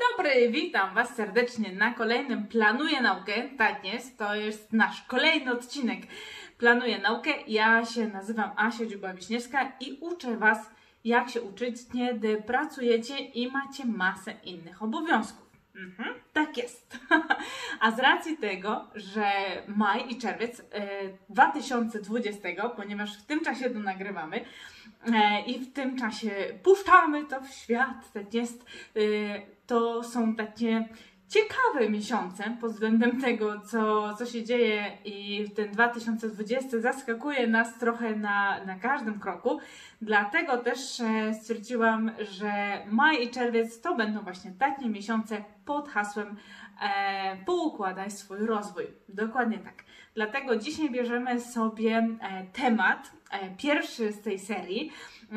dobry, witam Was serdecznie na kolejnym Planuję Naukę. Tak jest, to jest nasz kolejny odcinek Planuję Naukę. Ja się nazywam Asia Dziuba-Wiśniewska i uczę Was, jak się uczyć, kiedy pracujecie i macie masę innych obowiązków. Tak jest. A z racji tego, że maj i czerwiec 2020, ponieważ w tym czasie to nagrywamy i w tym czasie puszczamy to w świat, tak jest, to są takie ciekawe miesiące pod względem tego, co się dzieje, i ten 2020 zaskakuje nas trochę na każdym kroku. Dlatego też stwierdziłam, że maj i czerwiec to będą właśnie takie miesiące pod hasłem poukładaj swój rozwój. Dokładnie tak. Dlatego dzisiaj bierzemy sobie temat, pierwszy z tej serii.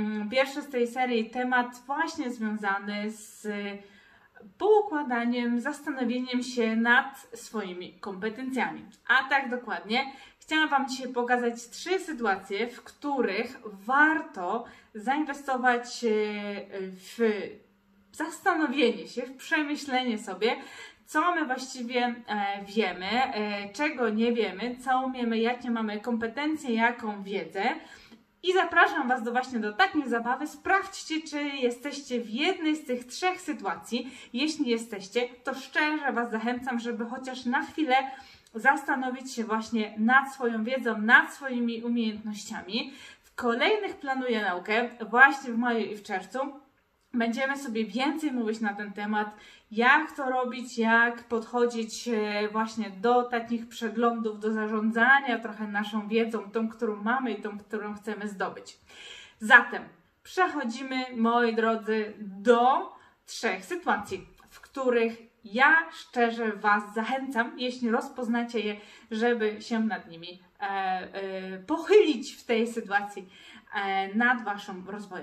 Temat właśnie związany z poukładaniem, zastanowieniem się nad swoimi kompetencjami. A tak dokładnie, chciałam Wam dzisiaj pokazać 3 sytuacje, w których warto zainwestować w zastanowienie się, w przemyślenie sobie, co my właściwie wiemy, czego nie wiemy, co umiemy, jakie mamy kompetencje, jaką wiedzę. I zapraszam Was do takiej zabawy. Sprawdźcie, czy jesteście w jednej z tych 3 sytuacji. Jeśli jesteście, to szczerze Was zachęcam, żeby chociaż na chwilę zastanowić się właśnie nad swoją wiedzą, nad swoimi umiejętnościami. W kolejnych Planuję Naukę, właśnie w maju i w czerwcu, będziemy sobie więcej mówić na ten temat, jak to robić, jak podchodzić właśnie do takich przeglądów, do zarządzania trochę naszą wiedzą, tą, którą mamy i tą, którą chcemy zdobyć. Zatem przechodzimy, moi drodzy, do 3 sytuacji, w których ja szczerze Was zachęcam, jeśli rozpoznacie je, żeby się nad nimi pochylić w tej sytuacji nad Waszym rozwojem.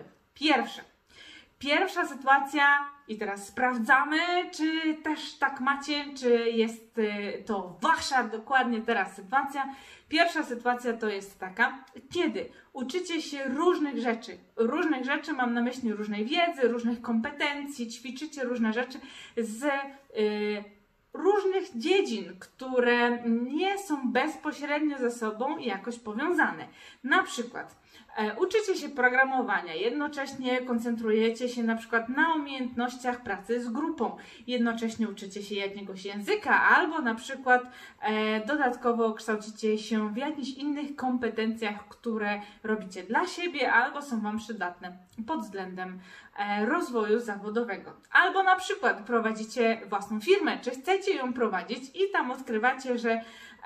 Pierwsza sytuacja, i teraz sprawdzamy, czy też tak macie, czy jest to Wasza dokładnie teraz sytuacja. Pierwsza sytuacja to jest taka, kiedy uczycie się różnych rzeczy, mam na myśli różnej wiedzy, różnych kompetencji, ćwiczycie różne rzeczy z różnych dziedzin, które nie są bezpośrednio ze sobą jakoś powiązane. Na przykład uczycie się programowania, jednocześnie koncentrujecie się na przykład na umiejętnościach pracy z grupą, jednocześnie uczycie się jakiegoś języka, albo na przykład dodatkowo kształcicie się w jakichś innych kompetencjach, które robicie dla siebie, albo są Wam przydatne pod względem rozwoju zawodowego. Albo na przykład prowadzicie własną firmę, czy chcecie ją prowadzić i tam odkrywacie, że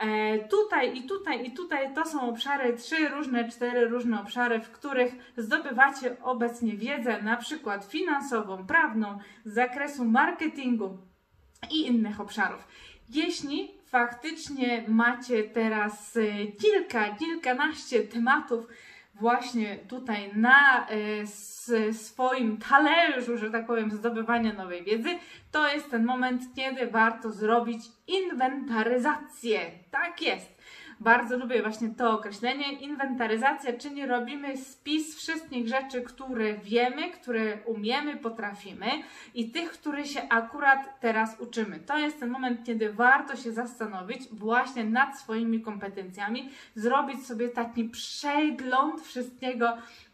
tutaj to są obszary, 4 różne obszary, w których zdobywacie obecnie wiedzę, na przykład finansową, prawną, z zakresu marketingu i innych obszarów. Jeśli faktycznie macie teraz kilkanaście tematów właśnie tutaj na swoim talerzu, że tak powiem, zdobywania nowej wiedzy, to jest ten moment, kiedy warto zrobić inwentaryzację. Tak jest. Bardzo lubię właśnie to określenie. Inwentaryzacja, czyli robimy spis wszystkich rzeczy, które wiemy, które umiemy, potrafimy, i tych, które się akurat teraz uczymy. To jest ten moment, kiedy warto się zastanowić właśnie nad swoimi kompetencjami, zrobić sobie taki przegląd wszystkiego,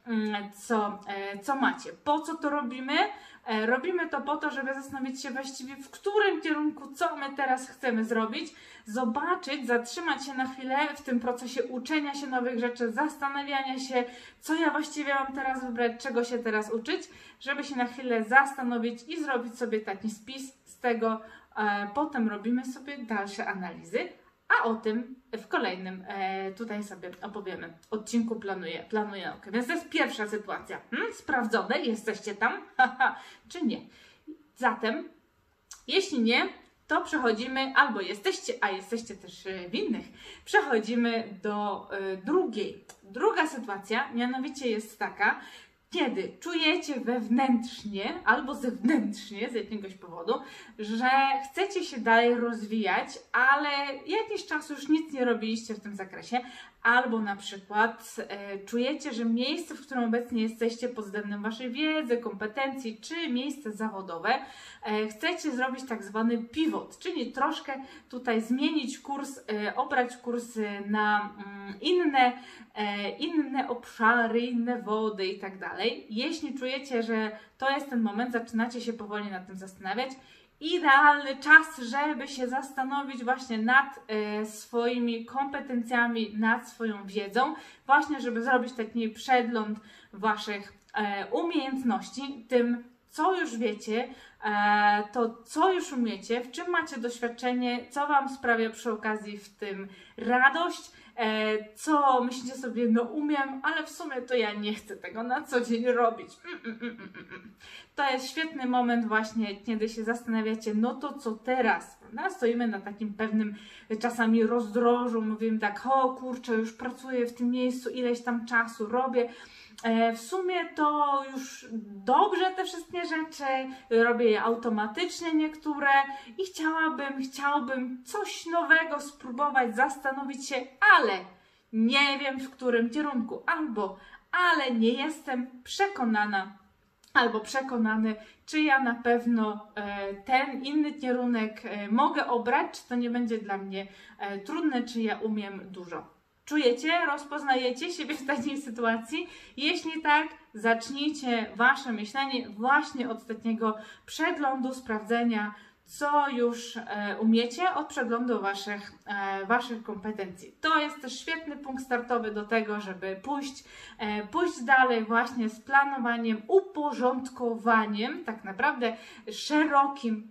co macie. Po co to robimy? Robimy to po to, żeby zastanowić się właściwie, w którym kierunku, co my teraz chcemy zrobić, zobaczyć, zatrzymać się na chwilę w tym procesie uczenia się nowych rzeczy, zastanawiania się, co ja właściwie mam teraz wybrać, czego się teraz uczyć, żeby się na chwilę zastanowić i zrobić sobie taki spis z tego. Potem robimy sobie dalsze analizy, a o tym w kolejnym tutaj sobie opowiemy odcinku Planuję Naukę. Więc to jest pierwsza sytuacja. Sprawdzone? Jesteście tam? Czy nie? Zatem, jeśli nie, to przechodzimy, albo jesteście, a jesteście też w innych, przechodzimy do drugiej. Druga sytuacja mianowicie jest taka, kiedy czujecie wewnętrznie albo zewnętrznie z jakiegoś powodu, że chcecie się dalej rozwijać, ale jakiś czas już nic nie robiliście w tym zakresie, albo na przykład czujecie, że miejsce, w którym obecnie jesteście pod względem waszej wiedzy, kompetencji, czy miejsce zawodowe, chcecie zrobić tak zwany pivot, czyli troszkę tutaj zmienić kurs, obrać kursy na inne obszary, inne wody i tak dalej. Jeśli czujecie, że to jest ten moment, zaczynacie się powoli nad tym zastanawiać, idealny czas, żeby się zastanowić właśnie nad swoimi kompetencjami, nad swoją wiedzą, właśnie żeby zrobić taki przegląd waszych umiejętności, tym co już wiecie, to co już umiecie, w czym macie doświadczenie, co wam sprawia przy okazji w tym radość, co myślicie sobie, no umiem, ale w sumie to ja nie chcę tego na co dzień robić. To jest świetny moment właśnie, kiedy się zastanawiacie, no to co teraz, prawda? Stoimy na takim pewnym czasami rozdrożu, mówimy tak, o kurczę, już pracuję w tym miejscu, ileś tam czasu robię, w sumie to już dobrze te wszystkie rzeczy, robię je automatycznie niektóre i chciałbym coś nowego spróbować, zastanowić się, ale nie wiem w którym kierunku, ale nie jestem przekonana albo przekonany, czy ja na pewno ten inny kierunek mogę obrać, czy to nie będzie dla mnie trudne, czy ja umiem dużo. Czujecie, rozpoznajecie siebie w takiej sytuacji? Jeśli tak, zacznijcie wasze myślenie właśnie od takiego przeglądu, sprawdzenia, co już umiecie, od przeglądu waszych kompetencji. To jest też świetny punkt startowy do tego, żeby pójść dalej właśnie z planowaniem, uporządkowaniem, tak naprawdę szerokim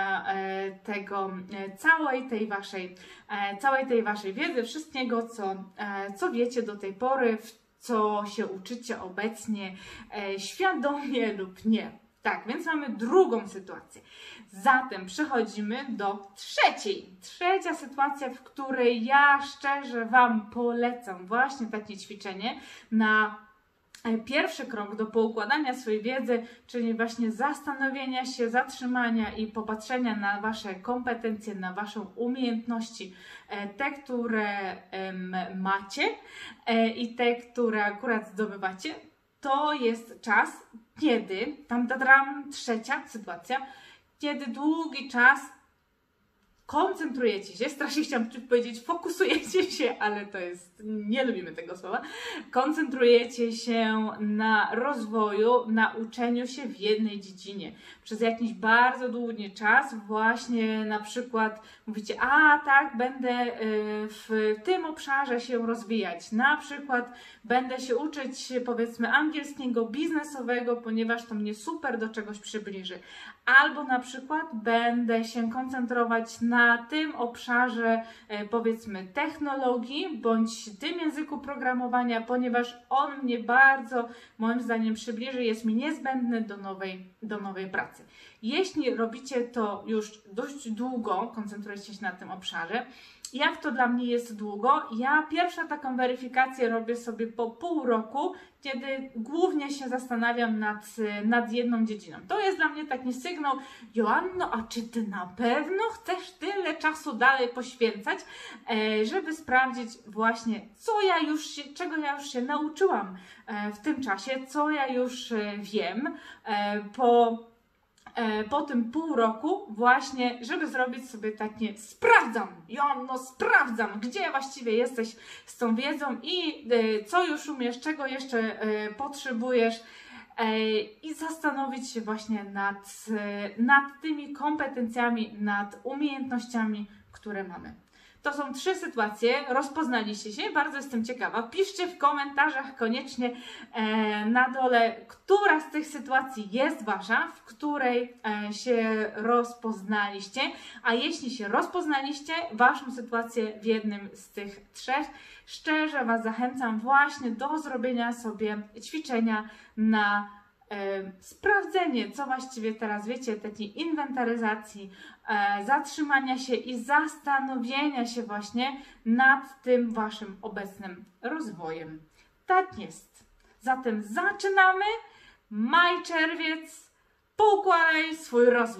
całej tej waszej wiedzy, wszystkiego, co wiecie do tej pory, w co się uczycie obecnie, świadomie lub nie. Tak, więc mamy drugą sytuację. Zatem przechodzimy do trzeciej. Trzecia sytuacja, w której ja szczerze wam polecam właśnie takie ćwiczenie na pierwszy krok do poukładania swojej wiedzy, czyli właśnie zastanowienia się, zatrzymania i popatrzenia na wasze kompetencje, na waszą umiejętności, te, które macie i te, które akurat zdobywacie. To jest czas, kiedy, trzecia sytuacja, kiedy długi czas koncentrujecie się, strasznie chciałam powiedzieć fokusujecie się, ale to jest, nie lubimy tego słowa, koncentrujecie się na rozwoju, na uczeniu się w jednej dziedzinie. Przez jakiś bardzo długi czas właśnie na przykład mówicie, a tak, będę w tym obszarze się rozwijać, na przykład będę się uczyć powiedzmy angielskiego biznesowego, ponieważ to mnie super do czegoś przybliży. Albo na przykład będę się koncentrować na tym obszarze powiedzmy technologii bądź tym języku programowania, ponieważ on mnie bardzo moim zdaniem przybliży, jest mi niezbędny do nowej pracy. Jeśli robicie to już dość długo, koncentrujecie się na tym obszarze, jak to dla mnie jest długo? Ja pierwszą taką weryfikację robię sobie po pół roku, kiedy głównie się zastanawiam nad jedną dziedziną. To jest dla mnie taki sygnał, Joanno, a czy ty na pewno chcesz tyle czasu dalej poświęcać, żeby sprawdzić właśnie, czego ja już się nauczyłam w tym czasie, co ja już wiem po tym pół roku właśnie, żeby zrobić sobie takie sprawdzam, Joanno, sprawdzam, gdzie właściwie jesteś z tą wiedzą i co już umiesz, czego jeszcze potrzebujesz i zastanowić się właśnie nad tymi kompetencjami, nad umiejętnościami, które mamy. To są 3 sytuacje, rozpoznaliście się, bardzo jestem ciekawa. Piszcie w komentarzach koniecznie na dole, która z tych sytuacji jest wasza, w której się rozpoznaliście, a jeśli się rozpoznaliście, waszą sytuację w jednym z tych 3, szczerze was zachęcam właśnie do zrobienia sobie ćwiczenia na sprawdzenie, co właściwie teraz wiecie, takiej inwentaryzacji, zatrzymania się i zastanowienia się właśnie nad tym waszym obecnym rozwojem. Tak jest. Zatem zaczynamy. Maj, czerwiec, poukładaj swój rozwój.